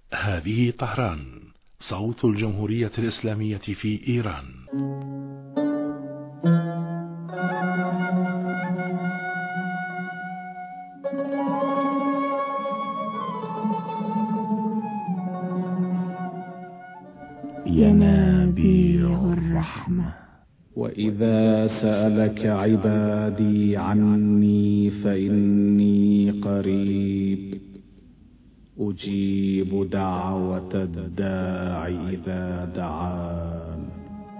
هذه طهران، صوت الجمهورية الإسلامية في إيران. ينابيع الرحمة. وإذا سألك عبادي عني فإني قريب أجيب دعوة الداع إذا دعان.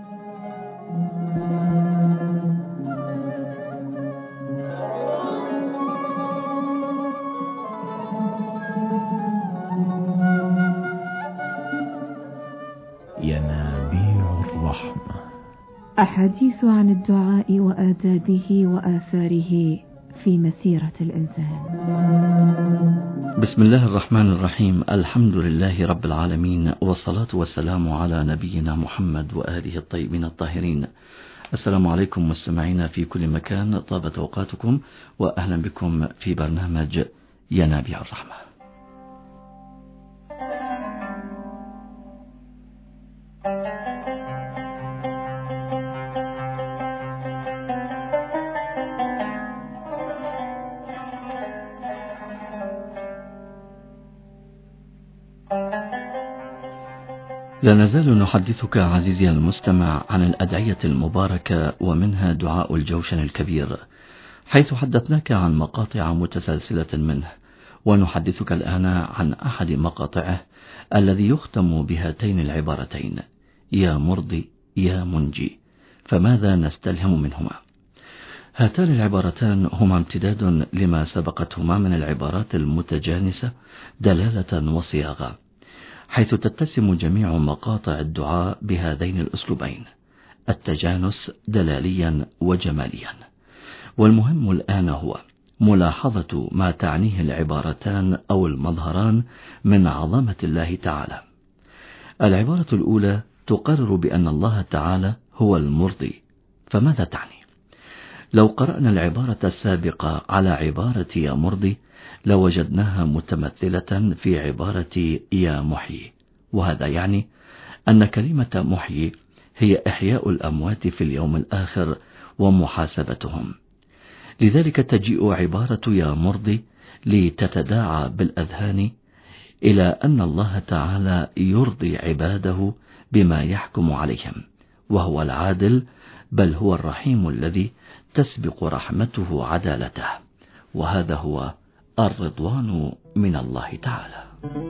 ينابيع الرحمة. أحاديث عن الدعاء وآدابه وآثاره في مسيرة الإنسان. بسم الله الرحمن الرحيم. الحمد لله رب العالمين، والصلاة والسلام على نبينا محمد وآله الطيبين الطاهرين. السلام عليكم مستمعينا في كل مكان، طابت أوقاتكم وأهلا بكم في برنامج ينابيع الرحمة. لا نزال نحدثك عزيزي المستمع عن الأدعية المباركة، ومنها دعاء الجوشن الكبير، حيث حدثناك عن مقاطع متسلسلة منه، ونحدثك الآن عن أحد مقاطعه الذي يختم بهاتين العبارتين: يا مرضي يا منجي. فماذا نستلهم منهما؟ هاتان العبارتان هما امتداد لما سبقتهما من العبارات المتجانسة دلالة وصياغة، حيث تتسم جميع مقاطع الدعاء بهذين الأسلوبين: التجانس دلاليا وجماليا. والمهم الآن هو ملاحظة ما تعنيه العبارتان أو المظهران من عظمة الله تعالى. العبارة الأولى تقرر بأن الله تعالى هو المرضي. فماذا تعني؟ لو قرأنا العبارة السابقة على عبارة يا مرضي لوجدناها متمثلة في عبارة يا محيي، وهذا يعني أن كلمة محيي هي إحياء الأموات في اليوم الآخر ومحاسبتهم. لذلك تجيء عبارة يا مرضي لتتداعى بالأذهان إلى أن الله تعالى يرضي عباده بما يحكم عليهم، وهو العادل، بل هو الرحيم الذي تسبق رحمته عدالته، وهذا هو الرضوان من الله تعالى.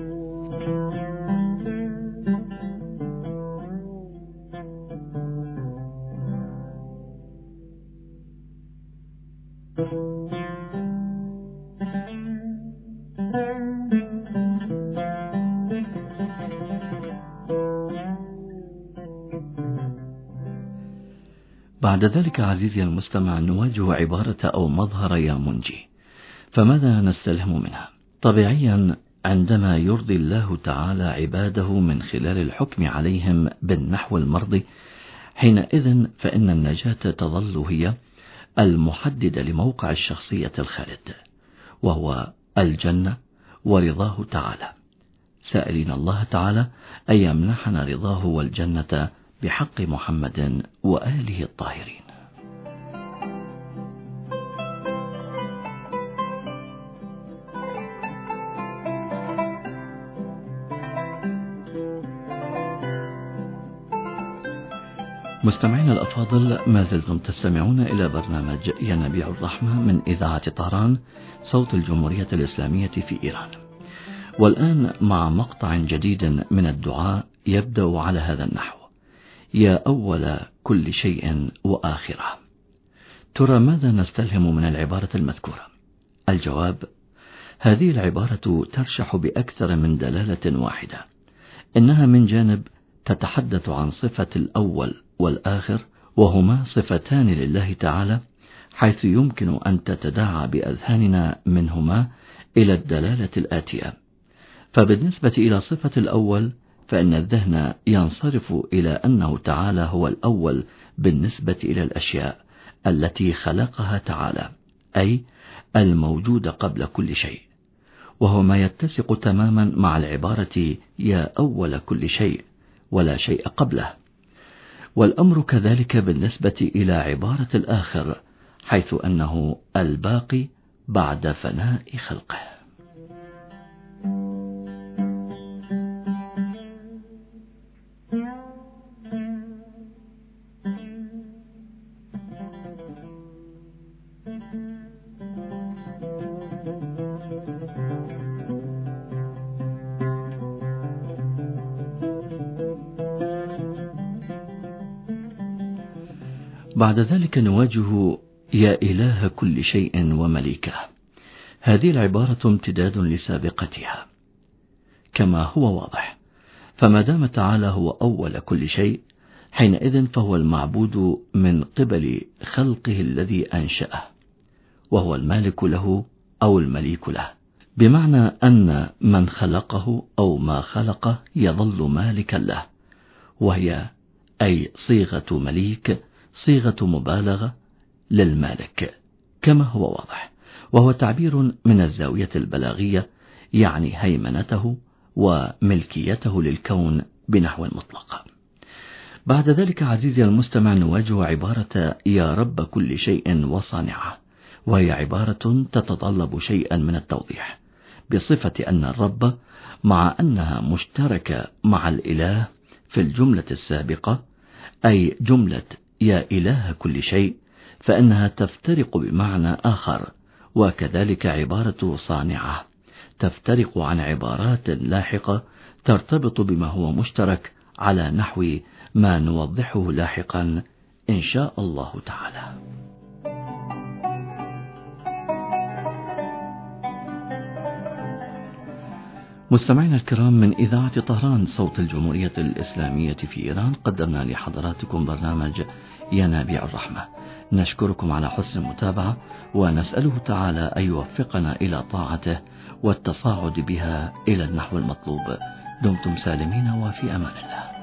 بعد ذلك عزيزي المستمع نواجه عبارة أو مظهر يا منجي. فماذا نستلهم منها؟ طبيعيا عندما يرضي الله تعالى عباده من خلال الحكم عليهم بالنحو المرضي، حينئذ فإن النجاة تظل هي المحددة لموقع الشخصية الخالد، وهو الجنة ورضاه تعالى، سائلين الله تعالى أن يمنحنا رضاه والجنة بحق محمد وآله الطاهرين. مستمعين الأفاضل، ما زلتم تستمعون إلى برنامج ينابيع الرحمة من إذاعة طهران، صوت الجمهورية الإسلامية في إيران. والآن مع مقطع جديد من الدعاء يبدأ على هذا النحو: يا أول كل شيء وآخره. ترى ماذا نستلهم من العبارة المذكورة؟ الجواب: هذه العبارة ترشح بأكثر من دلالة واحدة. إنها من جانب تتحدث عن صفة الأول والآخر، وهما صفتان لله تعالى، حيث يمكن أن تتداعى بأذهاننا منهما إلى الدلالة الآتية. فبالنسبة إلى صفة الأول فإن الذهن ينصرف إلى أنه تعالى هو الأول بالنسبة إلى الأشياء التي خلقها تعالى، أي الموجود قبل كل شيء. وهو ما يتسق تماما مع العبارة يا أول كل شيء ولا شيء قبله. والأمر كذلك بالنسبة إلى عبارة الآخر، حيث أنه الباقي بعد فناء خلقه. بعد ذلك نواجه يا إله كل شيء ومليكه. هذه العبارة امتداد لسابقتها كما هو واضح، فما دام تعالى هو أول كل شيء، حينئذ فهو المعبود من قبل خلقه الذي أنشأه، وهو المالك له أو المليك له، بمعنى أن من خلقه أو ما خلقه يظل مالكا له، وهي أي صيغة مليك صيغة مبالغة للمالك كما هو واضح، وهو تعبير من الزاوية البلاغية، يعني هيمنته وملكيته للكون بنحو مطلق. بعد ذلك عزيزي المستمع نواجه عبارة يا رب كل شيء وصانعه، وهي عبارة تتطلب شيئا من التوضيح، بصفة أن الرب مع أنها مشتركة مع الإله في الجملة السابقة، أي جملة يا إله كل شيء، فإنها تفترق بمعنى آخر، وكذلك عبارة صانعة تفترق عن عبارات لاحقة ترتبط بما هو مشترك، على نحو ما نوضحه لاحقا إن شاء الله تعالى. مستمعينا الكرام، من إذاعة طهران صوت الجمهورية الإسلامية في إيران، قدمنا لحضراتكم برنامج ينابيع الرحمة. نشكركم على حسن المتابعة، ونسأله تعالى أن يوفقنا إلى طاعته والتصاعد بها إلى النحو المطلوب. دمتم سالمين وفي أمان الله.